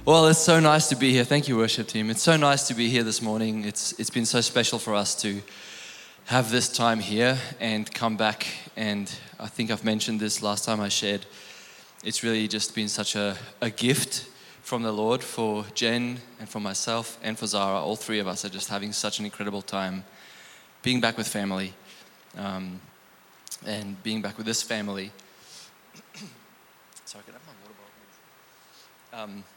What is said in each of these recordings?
Well, it's so nice to be here. Thank you, worship team. It's so nice to be here this morning. It's been so special for us to have this time here and come back. And I think I've mentioned this last time I shared. It's really just been such a gift from the Lord for Jen and for myself and for Zara. All three of us are just having such an incredible time being back with family and being back with this family. Sorry, can I have my water bottle?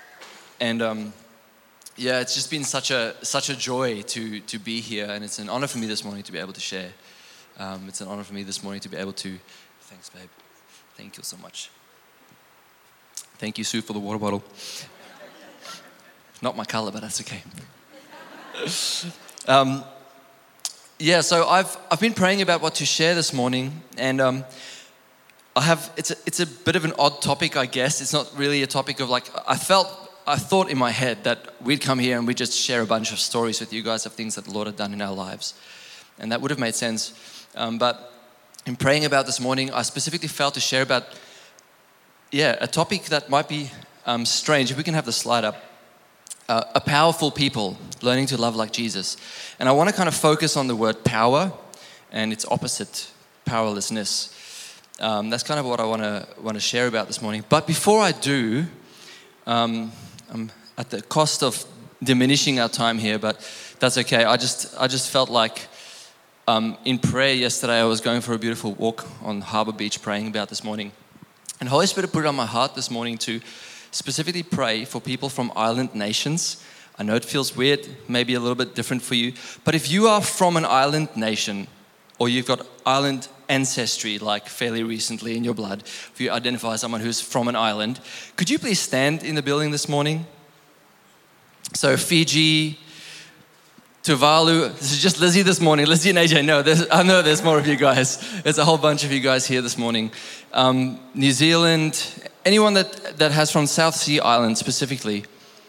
Yeah, it's just been such a joy to be here, and it's an honor for me this morning to be able to share. It's an honor for me this morning to be able to. Thanks, babe. Thank you so much. Thank you, Sue, for the water bottle. Not my color, but that's okay. Yeah, so I've been praying about what to share this morning, and it's a bit of an odd topic, I guess. It's not really a topic of I thought in my head that we'd come here and we'd just share a bunch of stories with you guys of things that the Lord had done in our lives. And that would have made sense. But in praying about this morning, I specifically felt to share about, a topic that might be strange. If we can have the slide up. A powerful people, learning to love like Jesus. And I want to kind of focus on the word power and its opposite, powerlessness. That's kind of what I want to share about this morning. But before I do, at the cost of diminishing our time here, but that's okay. I just felt like in prayer yesterday, I was going for a beautiful walk on Harbour Beach praying about this morning. And Holy Spirit put it on my heart this morning to specifically pray for people from island nations. I know it feels weird, maybe a little bit different for you, but if you are from an island nation or you've got island ancestry, like fairly recently in your blood, if you identify as someone who's from an island, could you please stand in the building this morning? So Fiji, Tuvalu, this is just Lizzie this morning. Lizzie and AJ, no, I know there's more of you guys. There's a whole bunch of you guys here this morning. New Zealand, anyone that has from South Sea Island specifically.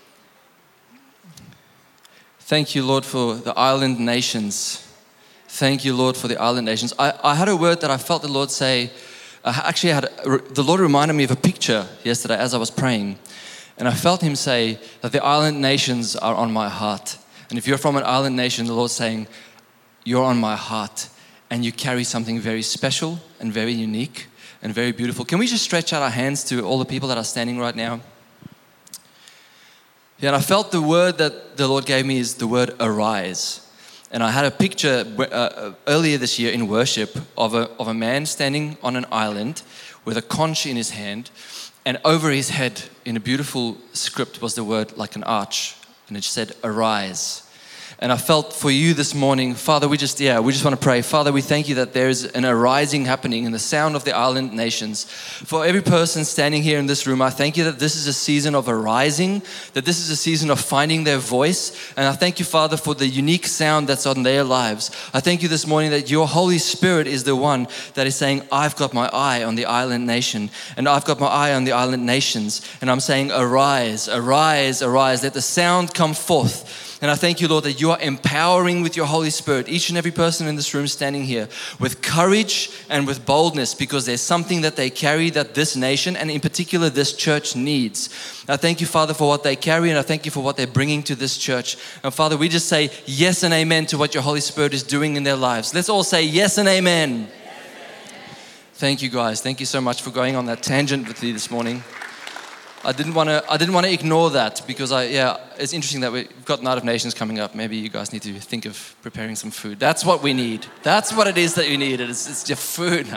Thank you, Lord, for the island nations. Thank you, Lord, for the island nations. I had a word that I felt the Lord say. The Lord reminded me of a picture yesterday as I was praying. And I felt Him say that the island nations are on my heart. And if you're from an island nation, the Lord's saying, you're on my heart. And you carry something very special and very unique and very beautiful. Can we just stretch out our hands to all the people that are standing right now? Yeah, and I felt the word that the Lord gave me is the word arise. And I had a picture earlier this year in worship of a man standing on an island with a conch in his hand, and over his head in a beautiful script was the word like an arch, and it said arise. And I felt for you this morning, Father, we just want to pray. Father, we thank you that there is an arising happening in the sound of the island nations. For every person standing here in this room, I thank you that this is a season of arising, that this is a season of finding their voice. And I thank you, Father, for the unique sound that's on their lives. I thank you this morning that your Holy Spirit is the one that is saying, I've got my eye on the island nation, and I've got my eye on the island nations. And I'm saying, arise, arise, arise. Let the sound come forth. And I thank you, Lord, that you are empowering with your Holy Spirit each and every person in this room standing here with courage and with boldness, because there's something that they carry that this nation and in particular this church needs. I thank you, Father, for what they carry, and I thank you for what they're bringing to this church. And Father, we just say yes and amen to what your Holy Spirit is doing in their lives. Let's all say yes and amen. Thank you, guys. Thank you so much for going on that tangent with me this morning. I didn't want to ignore that, because it's interesting that we've got Night of Nations coming up. Maybe you guys need to think of preparing some food. That's what we need. That's what it is that you need. It's your food.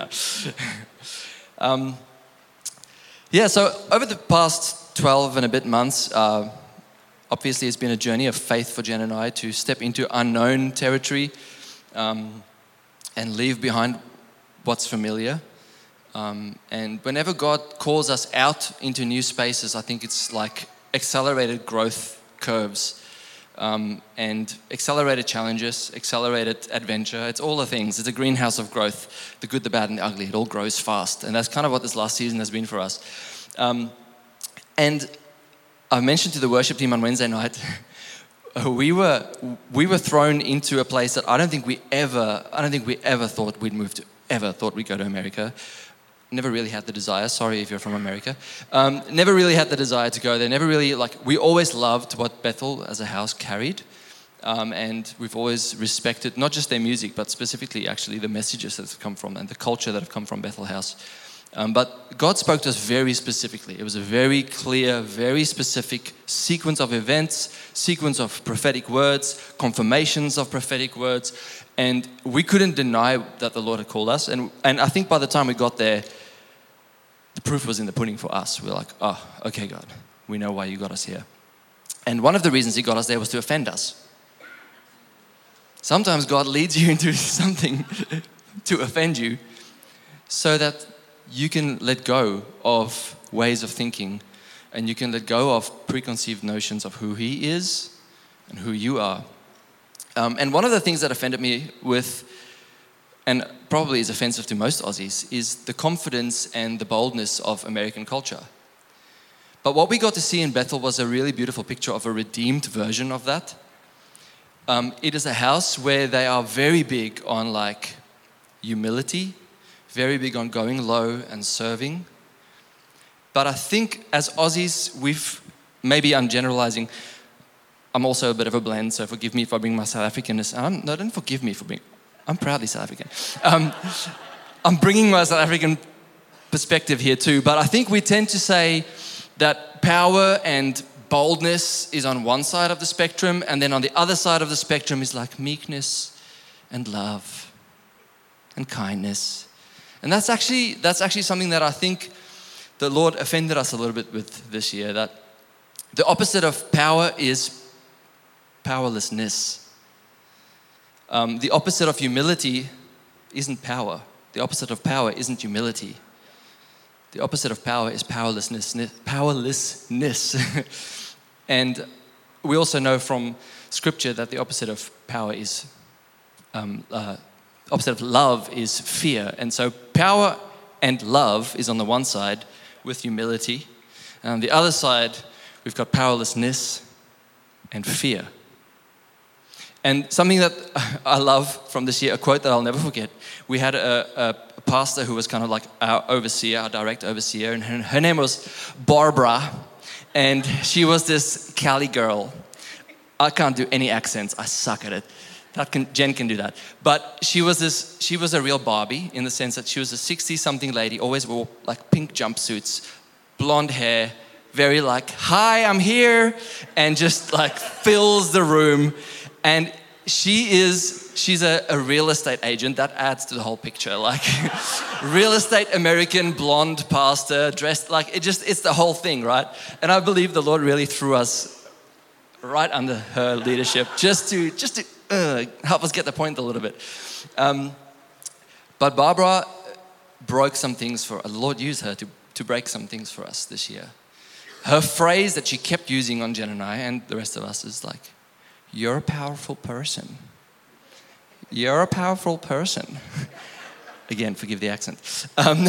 So over the past 12 and a bit months, obviously it's been a journey of faith for Jen and I to step into unknown territory and leave behind what's familiar. And whenever God calls us out into new spaces, I think it's like accelerated growth curves and accelerated challenges, accelerated adventure. It's all the things. It's a greenhouse of growth, the good, the bad, and the ugly. It all grows fast. And that's kind of what this last season has been for us. And I mentioned to the worship team on Wednesday night, we were thrown into a place that I don't think we ever thought we'd move to, ever thought we'd go to America. never really had the desire. Sorry if you're from America. Never really had the desire to go there. Never really, we always loved what Bethel as a house carried. And we've always respected not just their music, but specifically actually the messages that have come from and the culture that have come from Bethel House. But God spoke to us very specifically. It was a very clear, very specific sequence of events, sequence of prophetic words, confirmations of prophetic words. And we couldn't deny that the Lord had called us. And I think by the time we got there, the proof was in the pudding for us. We're like, oh, okay, God, we know why you got us here. And one of the reasons he got us there was to offend us. Sometimes God leads you into something to offend you so that you can let go of ways of thinking and you can let go of preconceived notions of who he is and who you are. And one of the things that offended me and probably is offensive to most Aussies, is the confidence and the boldness of American culture. But what we got to see in Bethel was a really beautiful picture of a redeemed version of that. It is a house where they are very big on humility, very big on going low and serving. But I think as Aussies, maybe I'm generalizing, I'm also a bit of a blend, so forgive me if I bring my South Africanness. Don't forgive me I'm proudly South African. I'm bringing my South African perspective here too, but I think we tend to say that power and boldness is on one side of the spectrum, and then on the other side of the spectrum is meekness and love and kindness. And that's actually something that I think the Lord offended us a little bit with this year, that the opposite of power is powerlessness. The opposite of humility isn't power. The opposite of power isn't humility. The opposite of power is powerlessness. And we also know from Scripture that the opposite of power is, opposite of love is fear. And so power and love is on the one side with humility. And on the other side, we've got powerlessness and fear. And something that I love from this year, a quote that I'll never forget. We had a pastor who was kind of our overseer, our direct overseer, and her name was Barbara. And she was this Cali girl. I can't do any accents. I suck at it. Jen can do that. But she was a real Barbie in the sense that she was a 60-something lady, always wore pink jumpsuits, blonde hair, very hi, I'm here, and just fills the room. And she's a real estate agent. That adds to the whole picture. Real estate American blonde pastor dressed it's the whole thing, right? And I believe the Lord really threw us right under her leadership just to help us get the point a little bit. But Barbara broke some things the Lord used her to break some things for us this year. Her phrase that she kept using on Jen and I and the rest of us is you're a powerful person. You're a powerful person. Again, forgive the accent.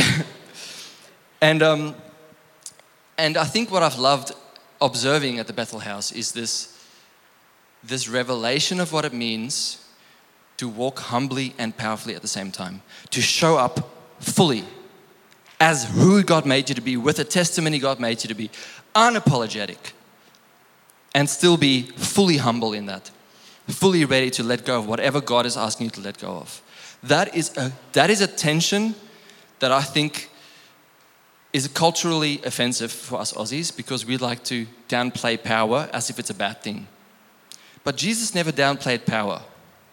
And I think what I've loved observing at the Bethel House is this revelation of what it means to walk humbly and powerfully at the same time. To show up fully as who God made you to be, with a testimony God made you to be, unapologetic. And still be fully humble in that, fully ready to let go of whatever God is asking you to let go of. That is a tension that I think is culturally offensive for us Aussies because we like to downplay power as if it's a bad thing. But Jesus never downplayed power.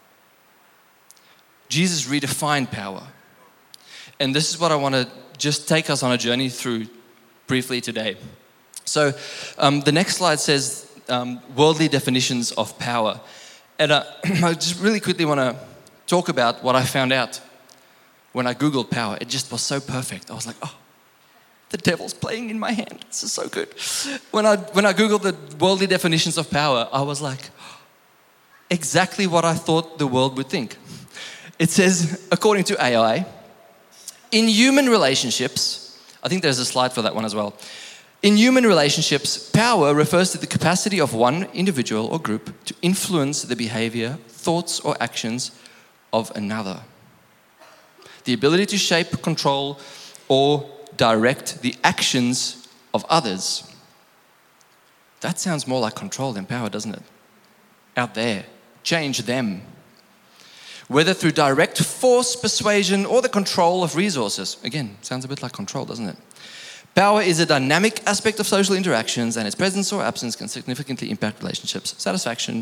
Jesus redefined power. And this is what I want to just take us on a journey through briefly today. So the next slide says, worldly definitions of power. And I just really quickly want to talk about what I found out when I Googled power. It just was so perfect. I was like, oh, the devil's playing in my hand. This is so good. When I Googled the worldly definitions of power, I was like, exactly what I thought the world would think. It says, according to AI, in human relationships, I think there's a slide for that one as well. In human relationships, power refers to the capacity of one individual or group to influence the behavior, thoughts, or actions of another. The ability to shape, control, or direct the actions of others. That sounds more like control than power, doesn't it? Out there, change them. Whether through direct force, persuasion, or the control of resources. Again, sounds a bit like control, doesn't it? Power is a dynamic aspect of social interactions, and its presence or absence can significantly impact relationship satisfaction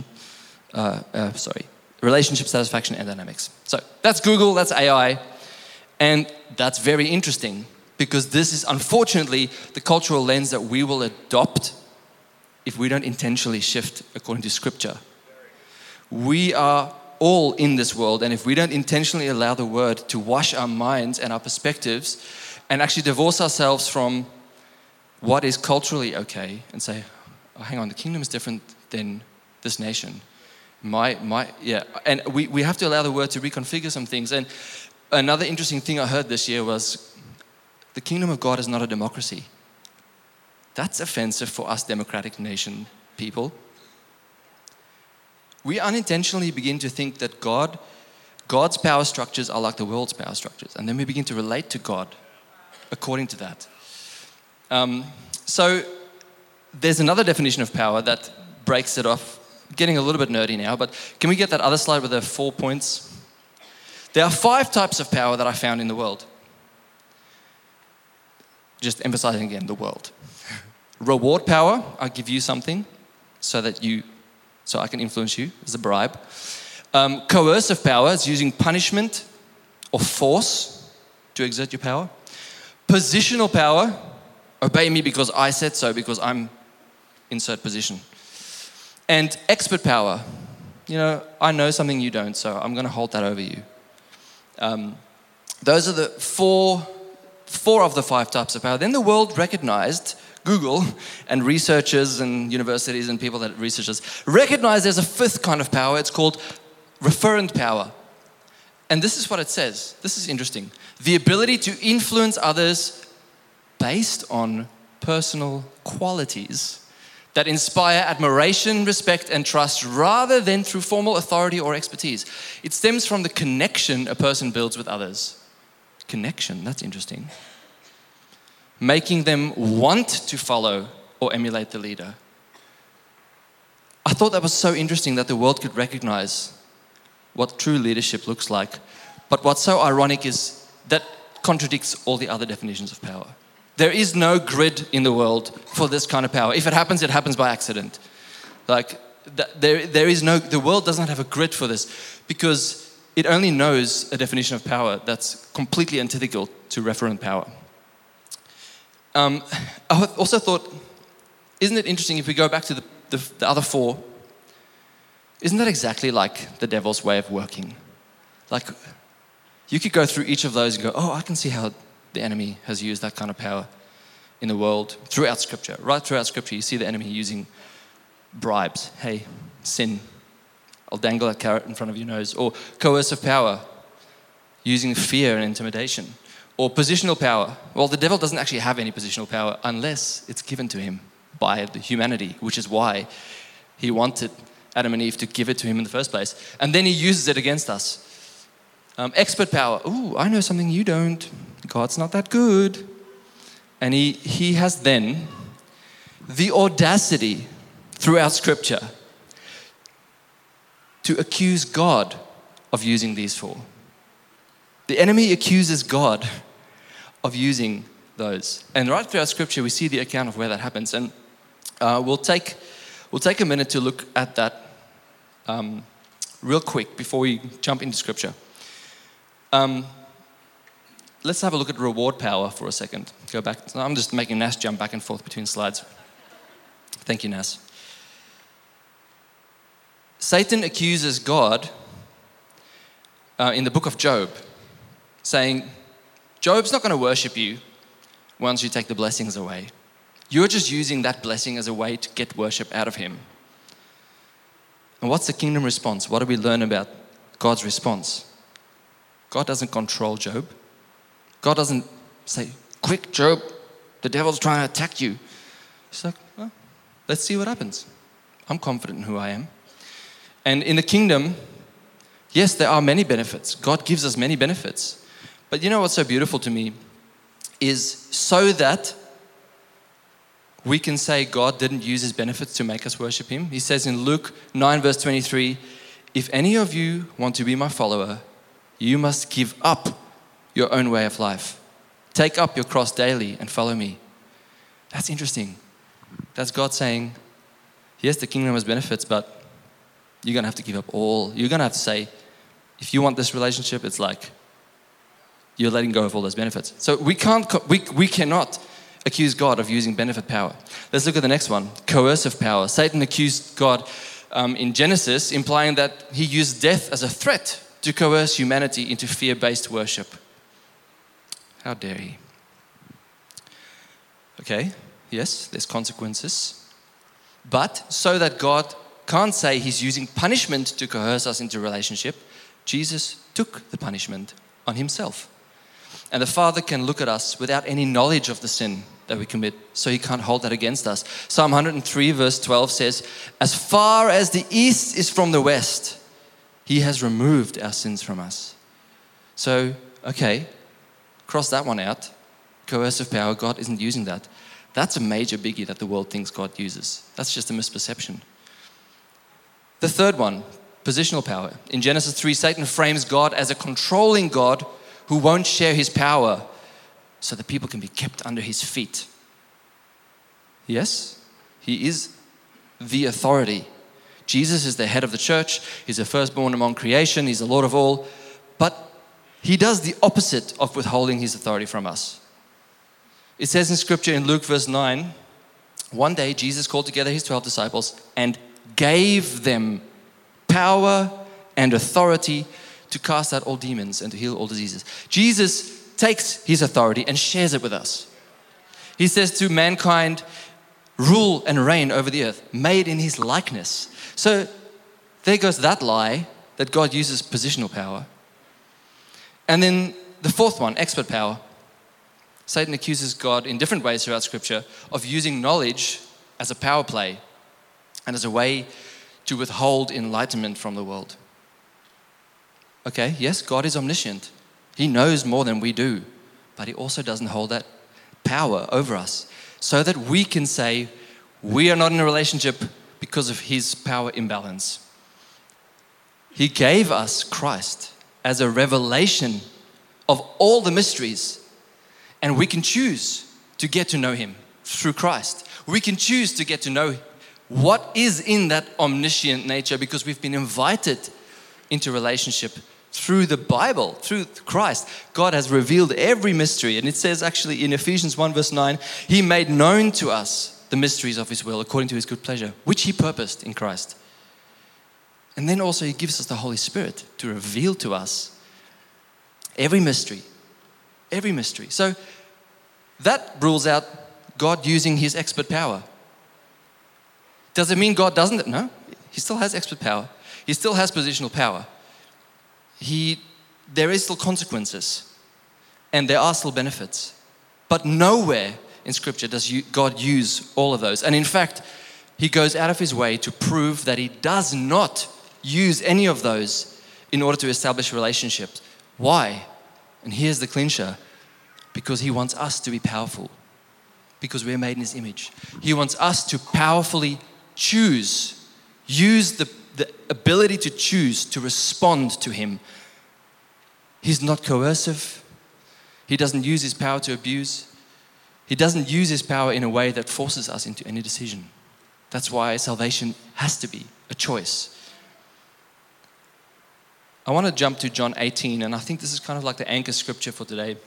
and dynamics. So that's Google, that's AI, and that's very interesting because this is unfortunately the cultural lens that we will adopt if we don't intentionally shift according to Scripture. We are all in this world, and if we don't intentionally allow the Word to wash our minds and our perspectives and actually divorce ourselves from what is culturally okay and say, oh, hang on, the kingdom is different than this nation. And we have to allow the Word to reconfigure some things. And another interesting thing I heard this year was the kingdom of God is not a democracy. That's offensive for us democratic nation people. We unintentionally begin to think that God's power structures are like the world's power structures. And then we begin to relate to God according to that. So there's another definition of power that breaks it off. Getting a little bit nerdy now, but can we get that other slide with the 4 points? There are 5 types of power that I found in the world. Just emphasizing again, the world. Reward power, I give you something so I can influence you as a bribe. Coercive power is using punishment or force to exert your power. Positional power, obey me because I said so, because I'm insert position. And expert power, I know something you don't, so I'm going to hold that over you. Those are the four of the 5 types of power. Then the world recognized, Google and researchers and universities and people that research this, recognize there's a 5th kind of power. It's called referent power. And this is what it says. This is interesting. The ability to influence others based on personal qualities that inspire admiration, respect, and trust rather than through formal authority or expertise. It stems from the connection a person builds with others. Connection, that's interesting. Making them want to follow or emulate the leader. I thought that was so interesting that the world could recognize what true leadership looks like. But what's so ironic is that contradicts all the other definitions of power. There is no grid in the world for this kind of power. If it happens by accident. The world does not have a grid for this because it only knows a definition of power that's completely antithetical to referent power. I also thought, isn't it interesting if we go back to the other 4, isn't that exactly like the devil's way of working? Like, you could go through each of those and go, oh, I can see how the enemy has used that kind of power in the world throughout Scripture. Right throughout Scripture, you see the enemy using bribes. Hey, sin. I'll dangle that carrot in front of your nose. Or coercive power, using fear and intimidation. Or positional power. Well, the devil doesn't actually have any positional power unless it's given to him by the humanity, which is why he wanted Adam and Eve to give it to him in the first place. And then he uses it against us. Expert power. Ooh, I know something you don't. God's not that good. And he has then the audacity throughout Scripture to accuse God of using these 4. The enemy accuses God of using those. And right throughout Scripture, we see the account of where that happens. And we'll take a minute to look at that real quick before we jump into Scripture. Let's have a look at reward power for a second. Go back. I'm just making Nas jump back and forth between slides. Thank you, Nas. Satan accuses God in the book of Job, saying, Job's not going to worship you once you take the blessings away. You're just using that blessing as a way to get worship out of him. And what's the kingdom response? What do we learn about God's response? God doesn't control Job. God doesn't say, quick, Job, the devil's trying to attack you. He's like, well, let's see what happens. I'm confident in who I am. And in the kingdom, yes, there are many benefits. God gives us many benefits. But you know what's so beautiful to me is so that we can say God didn't use his benefits to make us worship him. He says in Luke 9 verse 23, if any of you want to be my follower, you must give up your own way of life. Take up your cross daily and follow me. That's interesting. That's God saying, yes, the kingdom has benefits, but you're going to have to give up all. You're going to have to say, if you want this relationship, it's like you're letting go of all those benefits. So we cannot accuse God of using benefit power. Let's look at the next one, coercive power. Satan accused God in Genesis, implying that he used death as a threat to coerce humanity into fear-based worship. How dare he? Okay, yes, there's consequences. But so that God can't say he's using punishment to coerce us into relationship, Jesus took the punishment on himself. And the Father can look at us without any knowledge of the sin that we commit, so he can't hold that against us. Psalm 103 verse 12 says, as far as the east is from the west, he has removed our sins from us. So, okay, cross that one out. Coercive power, God isn't using that. That's a major biggie that the world thinks God uses. That's just a misperception. The third one, positional power. In Genesis 3, Satan frames God as a controlling God who won't share his power so that people can be kept under his feet. Yes, he is the authority. Jesus is the head of the church. He's the firstborn among creation. He's the Lord of all. But he does the opposite of withholding his authority from us. It says in scripture in Luke verse 9, one day Jesus called together his 12 disciples and gave them power and authority to cast out all demons and to heal all diseases. Jesus takes his authority and shares it with us. He says to mankind, rule and reign over the earth, made in his likeness. So there goes that lie that God uses positional power. And then the fourth one, expert power. Satan accuses God in different ways throughout Scripture of using knowledge as a power play and as a way to withhold enlightenment from the world. Okay, yes, God is omniscient. He knows more than we do, but he also doesn't hold that power over us so that we can say we are not in a relationship because of his power imbalance. He gave us Christ as a revelation of all the mysteries, and we can choose to get to know him through Christ. We can choose to get to know what is in that omniscient nature because we've been invited into relationship through the Bible, through Christ. God has revealed every mystery. And it says actually in Ephesians 1 verse 9, he made known to us the mysteries of his will according to his good pleasure, which he purposed in Christ. And then also he gives us the Holy Spirit to reveal to us every mystery. Every mystery. So that rules out God using his expert power. Does it mean God doesn't? No, he still has expert power. He still has positional power. There is still consequences and there are still benefits. But nowhere in Scripture does God use all of those. And in fact, he goes out of his way to prove that he does not use any of those in order to establish relationships. Why? And here's the clincher. Because he wants us to be powerful. Because we're made in his image. He wants us to powerfully choose. Use the ability to choose to respond to him. He's not coercive. He doesn't use his power to abuse. He doesn't use his power in a way that forces us into any decision. That's why salvation has to be a choice. I want to jump to John 18, and I think this is kind of like the anchor scripture for today.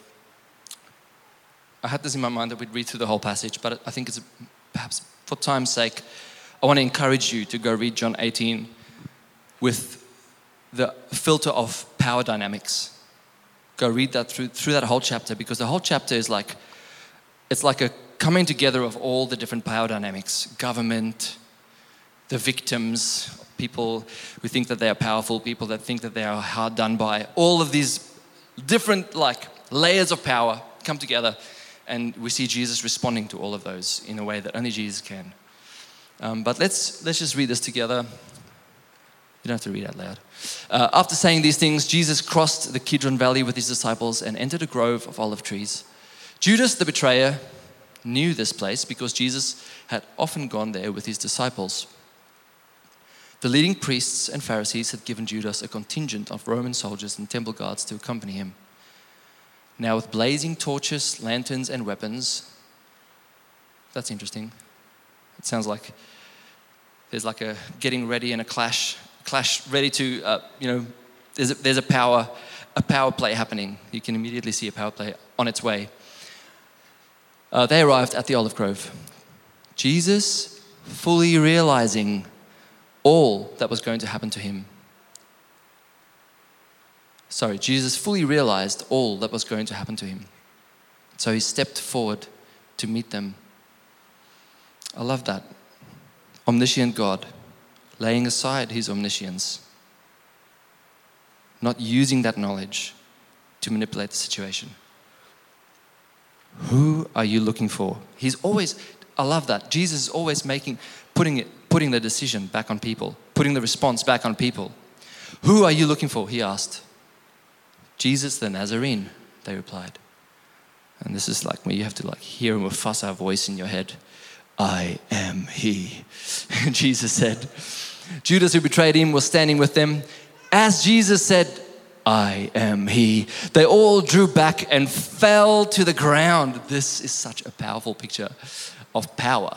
I had this in my mind that we'd read through the whole passage, but I think it's perhaps for time's sake, I want to encourage you to go read John 18 with the filter of power dynamics. Go read that through that whole chapter, because the whole chapter is like, it's like a coming together of all the different power dynamics. Government, the victims, people who think that they are powerful, people that think that they are hard done by. All of these different like layers of power come together, and we see Jesus responding to all of those in a way that only Jesus can. But let's just read this together. You don't have to read out loud. After saying these things, Jesus crossed the Kidron Valley with his disciples and entered a grove of olive trees. Judas the betrayer knew this place because Jesus had often gone there with his disciples. The leading priests and Pharisees had given Judas a contingent of Roman soldiers and temple guards to accompany him. Now with blazing torches, lanterns, and weapons, that's interesting. It sounds like there's like a getting ready and a clash ready to, there's a power play happening. You can immediately see a power play on its way. They arrived at the Olive Grove. Jesus, fully realizing all that was going to happen to him. Jesus fully realized all that was going to happen to him. So he stepped forward to meet them. I love that. Omniscient God, laying aside his omniscience, not using that knowledge to manipulate the situation. Who are you looking for? I love that. Jesus is always putting the decision back on people, putting the response back on people. Who are you looking for? He asked. Jesus the Nazarene, they replied. And this is like where you have to hear a Mufasa voice in your head. I am he, Jesus said. Judas, who betrayed him, was standing with them. As Jesus said, I am he, they all drew back and fell to the ground. This is such a powerful picture of power.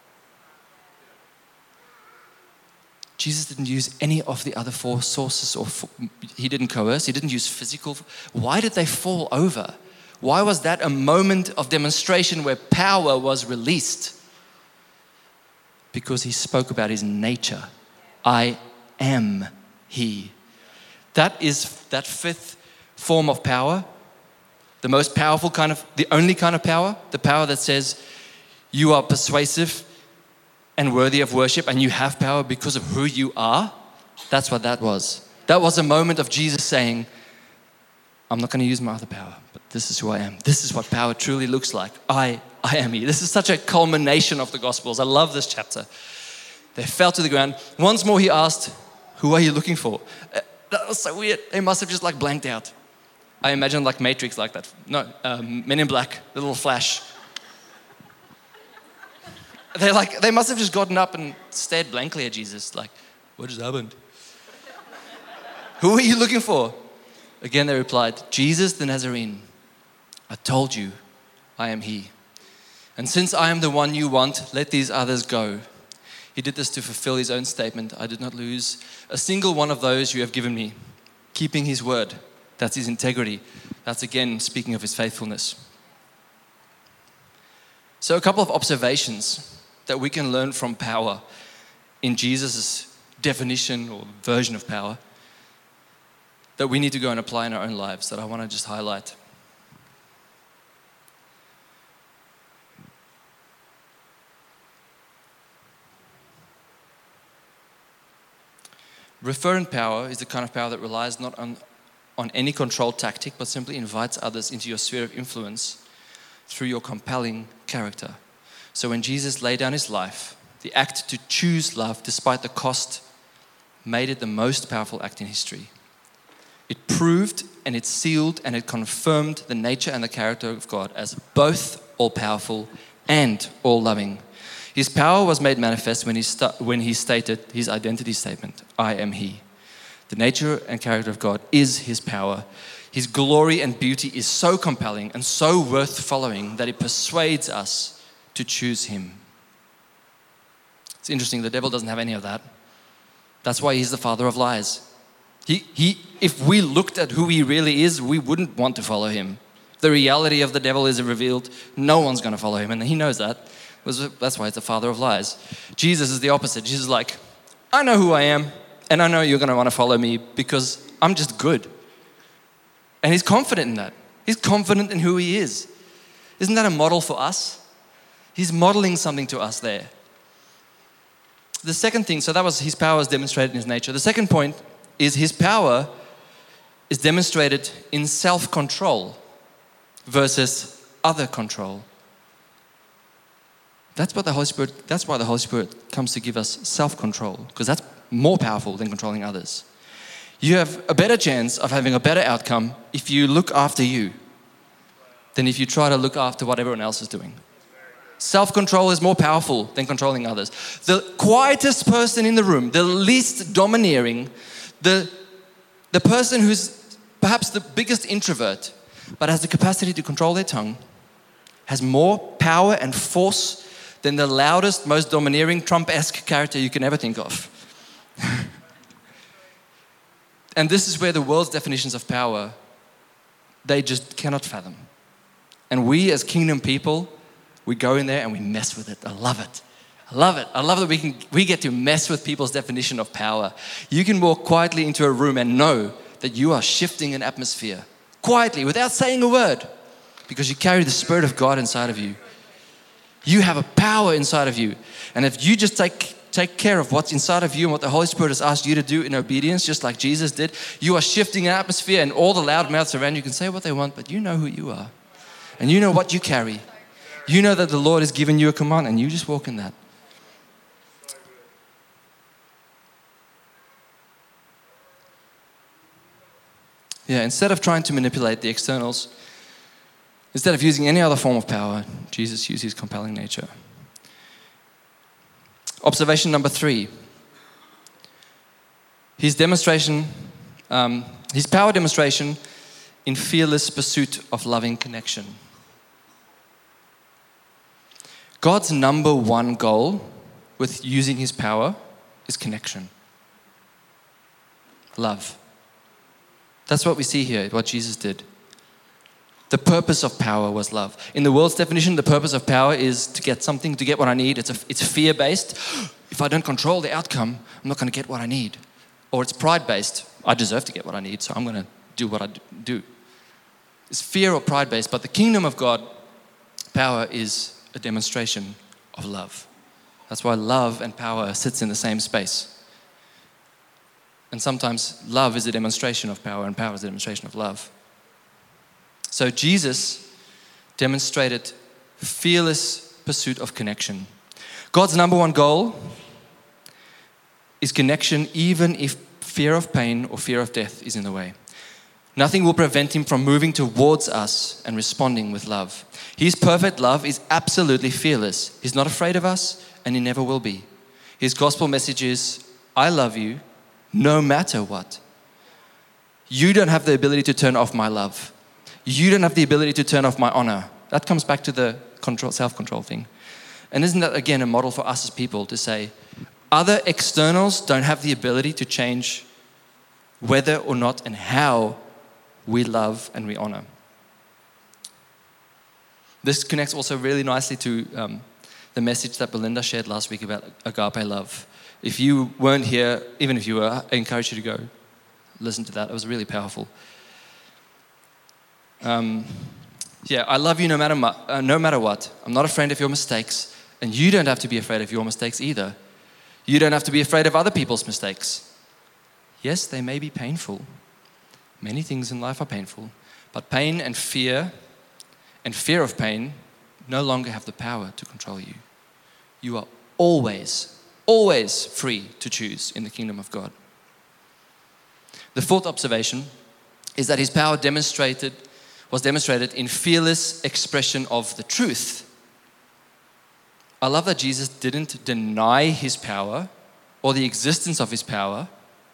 Jesus didn't use any of the other four sources, he didn't coerce, he didn't use physical. Why did they fall over? Why was that a moment of demonstration where power was released? Because he spoke about his nature. I am he. That is that fifth form of power, the most powerful the only kind of power, the power that says you are persuasive and worthy of worship and you have power because of who you are. That's what that was. That was a moment of Jesus saying, I'm not going to use my other power, but this is who I am. This is what power truly looks like. I am he. This is such a culmination of the Gospels. I love this chapter. They fell to the ground. Once more he asked, who are you looking for? That was so weird. They must have just blanked out. I imagine Matrix like that. No, Men in Black, the little flash. They must have just gotten up and stared blankly at Jesus what just happened? Who are you looking for? Again they replied, Jesus the Nazarene. I told you, I am he. And since I am the one you want, let these others go. He did this to fulfill his own statement. I did not lose a single one of those you have given me. Keeping his word. That's his integrity. That's again speaking of his faithfulness. So a couple of observations that we can learn from power in Jesus' definition or version of power that we need to go and apply in our own lives that I want to just highlight. Referent power is the kind of power that relies not on any control tactic, but simply invites others into your sphere of influence through your compelling character. So when Jesus laid down his life, the act to choose love despite the cost made it the most powerful act in history. It proved and it sealed and it confirmed the nature and the character of God as both all-powerful and all-loving. His power was made manifest when he stated his identity statement, I am he. The nature and character of God is his power. His glory and beauty is so compelling and so worth following that it persuades us to choose him. It's interesting, the devil doesn't have any of that. That's why he's the father of lies. If we looked at who he really is, we wouldn't want to follow him. The reality of the devil is revealed. No one's going to follow him, and he knows that. That's why it's the father of lies. Jesus is the opposite. Jesus is like, I know who I am, and I know you're going to want to follow me because I'm just good. And he's confident in that. He's confident in who he is. Isn't that a model for us? He's modeling something to us there. The second thing, so that was his power is demonstrated in his nature. The second point is his power is demonstrated in self-control versus other control. That's why the Holy Spirit comes to give us self-control, because that's more powerful than controlling others. You have a better chance of having a better outcome if you look after you. than if you try to look after what everyone else is doing. Self-control is more powerful than controlling others. The quietest person in the room, the least domineering, the person who's perhaps the biggest introvert, but has the capacity to control their tongue, has more power and force than the loudest, most domineering, Trump-esque character you can ever think of. And this is where the world's definitions of power, they just cannot fathom. And we as kingdom people, we go in there and we mess with it. I love it. I love it. I love that we get to mess with people's definition of power. You can walk quietly into a room and know that you are shifting an atmosphere quietly without saying a word because you carry the Spirit of God inside of you. You have a power inside of you. And if you just take care of what's inside of you and what the Holy Spirit has asked you to do in obedience, just like Jesus did, you are shifting an atmosphere, and all the loud mouths around you can say what they want, but you know who you are. And you know what you carry. You know that the Lord has given you a command and you just walk in that. Yeah, instead of trying to manipulate the externals, instead of using any other form of power, Jesus used his compelling nature. Observation number 3. His power demonstration in fearless pursuit of loving connection. God's number one goal with using his power is connection. Love. That's what we see here, what Jesus did. The purpose of power was love. In the world's definition, the purpose of power is to get something, to get what I need. It's fear-based. If I don't control the outcome, I'm not going to get what I need. Or it's pride-based. I deserve to get what I need, so I'm going to do what I do. It's fear or pride-based, but the kingdom of God, power is a demonstration of love. That's why love and power sits in the same space. And sometimes love is a demonstration of power and power is a demonstration of love. So Jesus demonstrated fearless pursuit of connection. God's number one goal is connection, even if fear of pain or fear of death is in the way. Nothing will prevent him from moving towards us and responding with love. His perfect love is absolutely fearless. He's not afraid of us, and he never will be. His gospel message is, I love you no matter what. You don't have the ability to turn off my love. You don't have the ability to turn off my honor. That comes back to the self-control thing. And isn't that, again, a model for us as people to say, other externals don't have the ability to change whether or not and how we love and we honor. This connects also really nicely to the message that Belinda shared last week about agape love. If you weren't here, even if you were, I encourage you to go listen to that. It was really powerful. I love you no matter what. I'm not afraid of your mistakes, and you don't have to be afraid of your mistakes either. You don't have to be afraid of other people's mistakes. Yes, they may be painful. Many things in life are painful, but pain and fear of pain no longer have the power to control you. You are always free to choose in the kingdom of God. The fourth observation is that his power was demonstrated in fearless expression of the truth. I love that Jesus didn't deny his power or the existence of his power.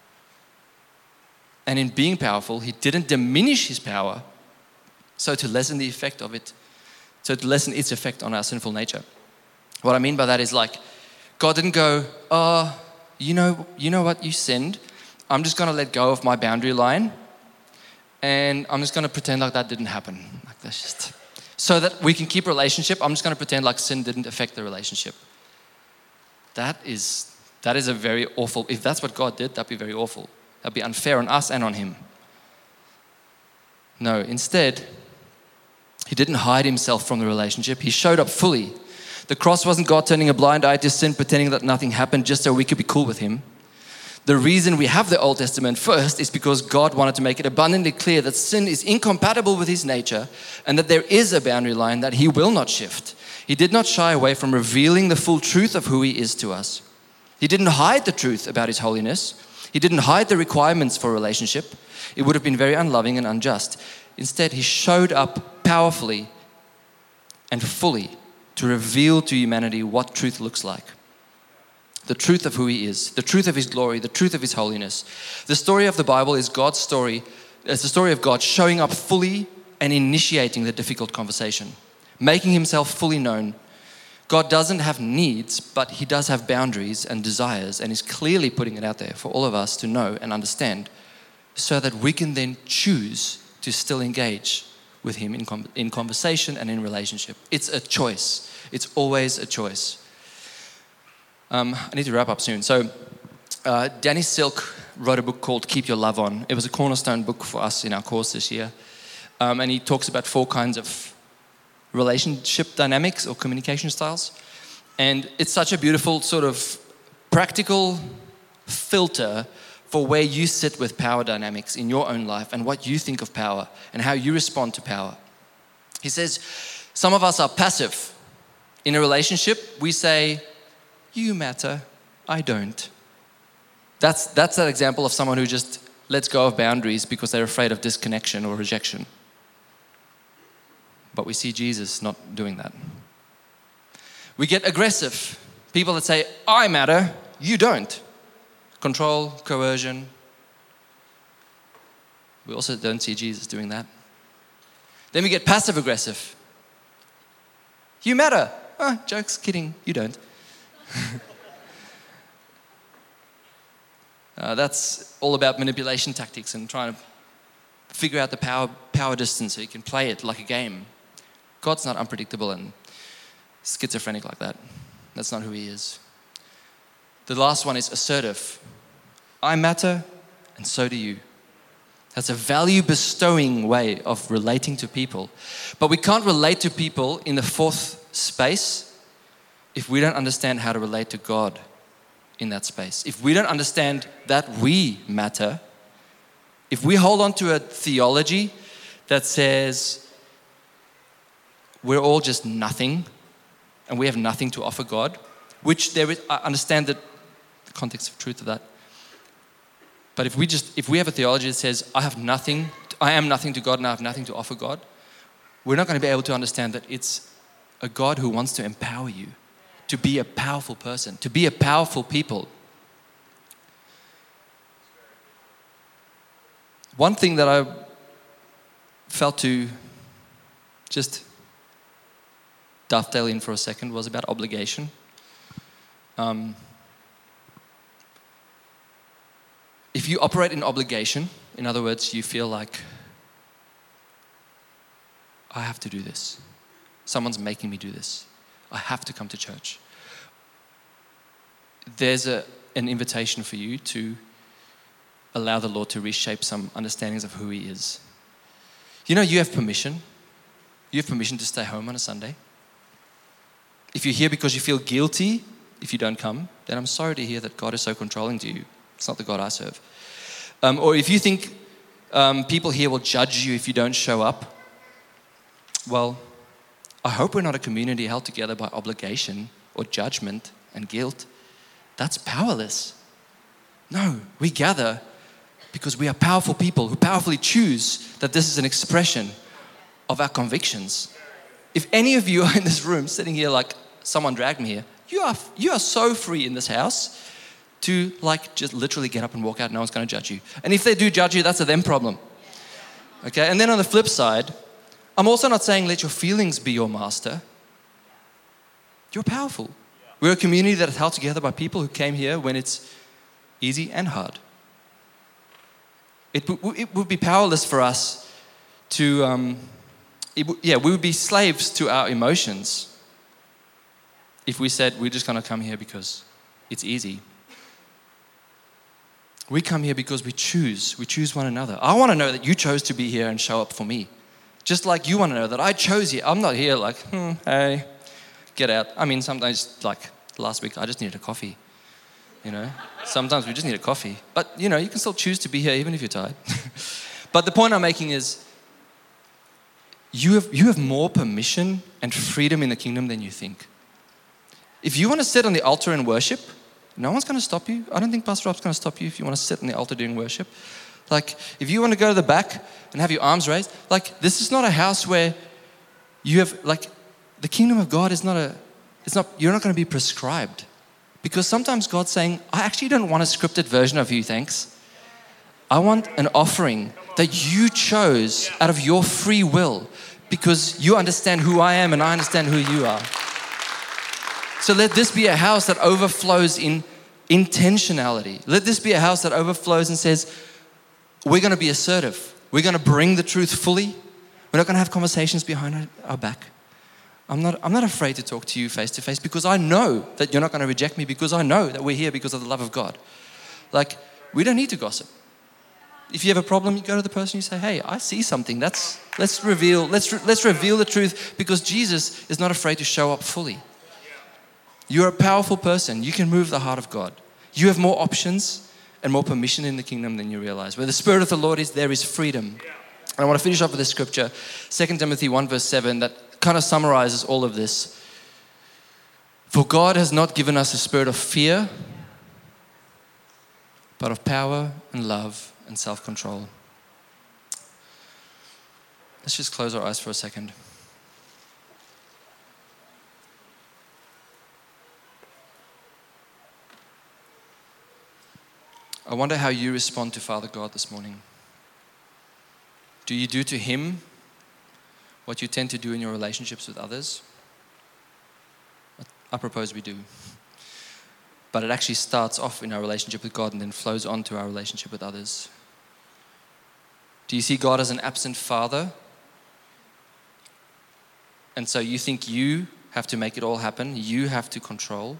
And in being powerful, he didn't diminish his power so to lessen the effect of it, so to lessen its effect on our sinful nature. What I mean by that is like, God didn't go, you know what, you sinned. I'm just going to let go of my boundary line and I'm just going to pretend like that didn't happen. Like that's just, so that we can keep relationship, I'm just going to pretend like sin didn't affect the relationship. That is a very awful, if that's what God did, that'd be very awful. That'd be unfair on us and on him. No, instead, he didn't hide himself from the relationship. He showed up fully. The cross wasn't God turning a blind eye to sin, pretending that nothing happened just so we could be cool with him. The reason we have the Old Testament first is because God wanted to make it abundantly clear that sin is incompatible with his nature and that there is a boundary line that he will not shift. He did not shy away from revealing the full truth of who he is to us. He didn't hide the truth about his holiness. He didn't hide the requirements for a relationship. It would have been very unloving and unjust. Instead, he showed up powerfully and fully to reveal to humanity what truth looks like. The truth of who he is, the truth of his glory, the truth of his holiness. The story of the Bible is God's story. It's the story of God showing up fully and initiating the difficult conversation, making himself fully known. God doesn't have needs, but he does have boundaries and desires, and is clearly putting it out there for all of us to know and understand, so that we can then choose to still engage with him in conversation and in relationship. It's a choice. It's always a choice. I need to wrap up soon. So Danny Silk wrote a book called Keep Your Love On. It was a cornerstone book for us in our course this year. And he talks about 4 kinds of relationship dynamics or communication styles. And it's such a beautiful sort of practical filter for where you sit with power dynamics in your own life and what you think of power and how you respond to power. He says, some of us are passive. In a relationship, we say, you matter, I don't. That's that example of someone who just lets go of boundaries because they're afraid of disconnection or rejection. But we see Jesus not doing that. We get aggressive. People that say, I matter, you don't. Control, coercion. We also don't see Jesus doing that. Then we get passive aggressive. You matter. Jokes, kidding, you don't. That's all about manipulation tactics and trying to figure out the power distance so you can play it like a game. God's not unpredictable and schizophrenic like that. That's not who he is. The last one is assertive. I matter, and so do you. That's a value-bestowing way of relating to people. But we can't relate to people in the 4th space if we don't understand how to relate to God in that space. If we don't understand that we matter, if we hold on to a theology that says we're all just nothing and we have nothing to offer God, which there is, I understand the context of truth of that. But if we have a theology that says I am nothing to God and I have nothing to offer God, we're not going to be able to understand that it's a God who wants to empower you to be a powerful person, to be a powerful people. One thing that I felt to just dovetail in for a second was about obligation. If you operate in obligation, in other words, you feel like, I have to do this. Someone's making me do this. I have to come to church. There's an invitation for you to allow the Lord to reshape some understandings of who he is. You know, you have permission. You have permission to stay home on a Sunday. If you're here because you feel guilty if you don't come, then I'm sorry to hear that God is so controlling to you. It's not the God I serve. Or if you think people here will judge you if you don't show up, well, I hope we're not a community held together by obligation or judgment and guilt. That's powerless. No, we gather because we are powerful people who powerfully choose that this is an expression of our convictions. If any of you are in this room sitting here like someone dragged me here, you are so free in this house to like just literally get up and walk out. No one's going to judge you. And if they do judge you, that's a them problem. Okay, and then on the flip side, I'm also not saying let your feelings be your master. You're powerful. We're a community that is held together by people who came here when it's easy and hard. It would be powerless for us to, we would be slaves to our emotions if we said we're just going to come here because it's easy. We come here because we choose one another. I want to know that you chose to be here and show up for me. Just like you want to know that I chose you. I'm not here like, hey, get out. I mean, sometimes like last week, I just needed a coffee. You know, sometimes we just need a coffee. But, you know, you can still choose to be here even if you're tired. But the point I'm making is you have more permission and freedom in the kingdom than you think. If you want to sit on the altar and worship, no one's going to stop you. I don't think Pastor Rob's going to stop you if you want to sit on the altar doing worship. Like, if you want to go to the back and have your arms raised, like, this is not a house where You have, like, the kingdom of God is you're not going to be prescribed. Because sometimes God's saying, I actually don't want a scripted version of you, thanks. I want an offering that you chose out of your free will because you understand who I am and I understand who you are. So let this be a house that overflows in intentionality. Let this be a house that overflows and says, we're going to be assertive. We're going to bring the truth fully. We're not going to have conversations behind our back. I'm not afraid to talk to you face to face because I know that you're not going to reject me because I know that we're here because of the love of God. Like, we don't need to gossip. If you have a problem, you go to the person, you say, hey, I see something. Let's reveal the truth because Jesus is not afraid to show up fully. You're a powerful person. You can move the heart of God. You have more options and more permission in the kingdom than you realize. Where the Spirit of the Lord is, there is freedom. And I want to finish off with this scripture, 2 Timothy 1 verse 7, that kind of summarizes all of this. For God has not given us a spirit of fear, but of power and love and self-control. Let's just close our eyes for a second. I wonder how you respond to Father God this morning. Do you do to Him what you tend to do in your relationships with others? I propose we do. But it actually starts off in our relationship with God and then flows on to our relationship with others. Do you see God as an absent father? And so you think you have to make it all happen, you have to control?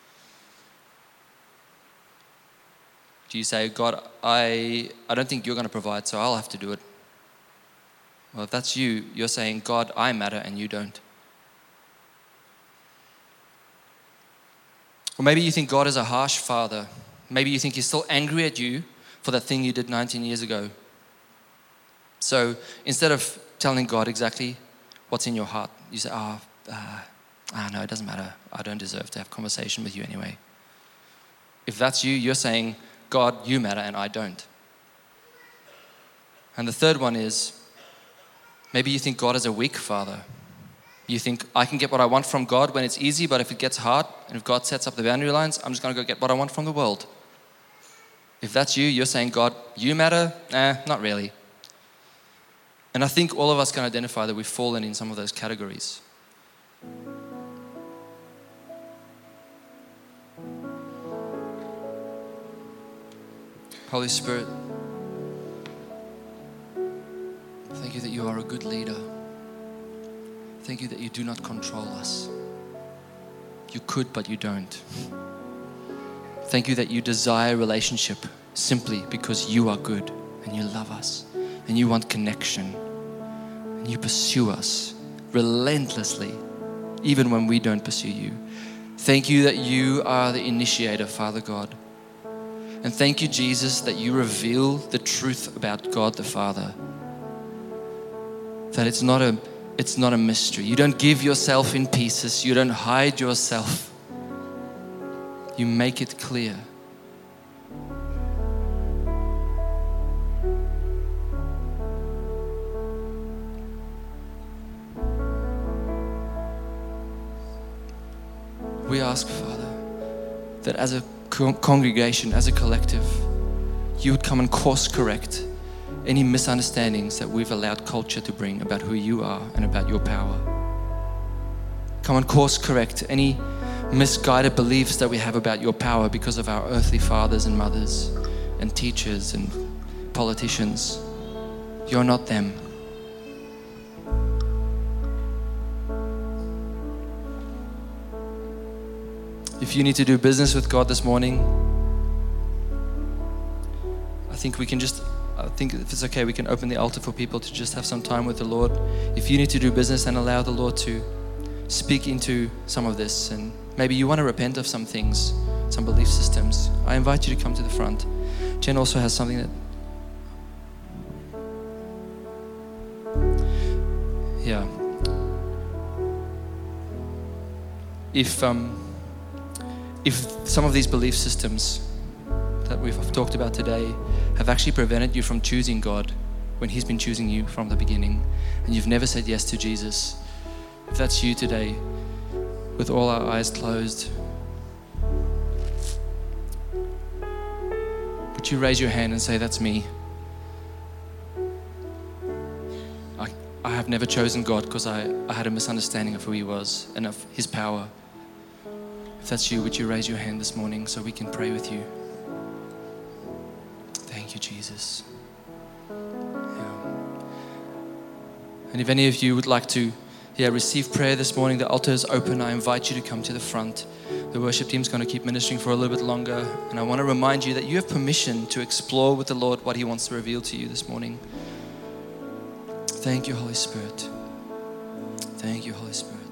Do you say, God, I don't think you're going to provide, so I'll have to do it? Well, if that's you, you're saying, God, I matter and you don't. Or maybe you think God is a harsh father. Maybe you think He's still angry at you for that thing you did 19 years ago. So instead of telling God exactly what's in your heart, you say, no, it doesn't matter. I don't deserve to have conversation with you anyway. If that's you, you're saying, God, you matter and I don't. And the third one is, maybe you think God is a weak father. You think, I can get what I want from God when it's easy, but if it gets hard, and if God sets up the boundary lines, I'm just going to go get what I want from the world. If that's you, you're saying, God, you matter? Not really. And I think all of us can identify that we've fallen in some of those categories. Holy Spirit, thank you that you are a good leader. Thank you that you do not control us. You could, but you don't. Thank you that you desire relationship simply because you are good and you love us and you want connection and you pursue us relentlessly even when we don't pursue you. Thank you that you are the initiator, Father God. And thank you, Jesus, that you reveal the truth about God the Father. That it's not a mystery. You don't give yourself in pieces. You don't hide yourself. You make it clear. We ask, Father, that as a congregation, as a collective, you would come and course correct any misunderstandings that we've allowed culture to bring about who you are and about your power. Come and course correct any misguided beliefs that we have about your power because of our earthly fathers and mothers and teachers and politicians. You're not them. If you need to do business with God this morning, I think if it's okay, we can open the altar for people to just have some time with the Lord. If you need to do business and allow the Lord to speak into some of this, and maybe you want to repent of some things, some belief systems, I invite you to come to the front. Jen also has something that, if some of these belief systems that we've talked about today have actually prevented you from choosing God when He's been choosing you from the beginning, and you've never said yes to Jesus, If that's you today, with all our eyes closed, would you raise your hand and say, that's me? I have never chosen God because I had a misunderstanding of who He was and of His power. If that's you, would you raise your hand this morning so we can pray with you? Thank you, Jesus. Yeah. And if any of you would like to receive prayer this morning, the altar is open. I invite you to come to the front. The worship team's going to keep ministering for a little bit longer. And I want to remind you that you have permission to explore with the Lord what He wants to reveal to you this morning. Thank you, Holy Spirit. Thank you, Holy Spirit.